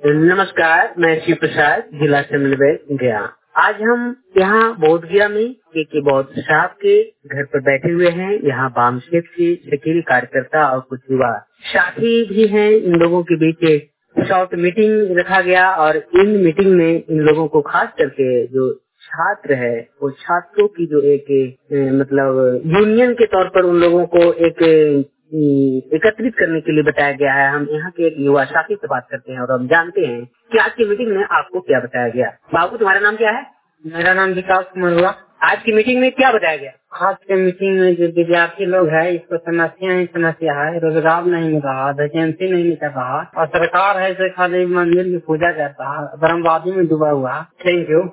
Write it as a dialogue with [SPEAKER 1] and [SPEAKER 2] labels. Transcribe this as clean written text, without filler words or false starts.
[SPEAKER 1] नमस्कार, मैं शिव प्रसाद, जिला समन्वय गया। आज हम यहाँ बोधगया में एक बौद्ध साहब के घर पर बैठे हुए हैं। यहाँ वाम क्षेत्र के सक्रिय कार्यकर्ता और कुछ युवा साथी भी हैं। इन लोगों के बीच एक शॉर्ट मीटिंग रखा गया और इन मीटिंग में इन लोगों को खास करके जो छात्र है वो छात्रों की जो एक मतलब यूनियन के तौर पर उन लोगों को एक एकत्रित करने के लिए बताया गया है। हम यहाँ के एक युवा साथी से बात करते हैं और हम जानते हैं कि आज की मीटिंग में आपको क्या बताया गया। बाबू, तुम्हारा नाम क्या है?
[SPEAKER 2] मेरा नाम विकास कुमार हुआ।
[SPEAKER 1] आज की मीटिंग में क्या बताया गया?
[SPEAKER 2] आज के मीटिंग में जो विद्यार्थी लोग है इसको समस्या है, रोजगार नहीं मिल रहा, वैकेंसी नहीं निकल रहा और सरकार है जो खाली मंदिर की पूजा करता है, बरमवादी में डूबा हुआ।
[SPEAKER 1] Thank you.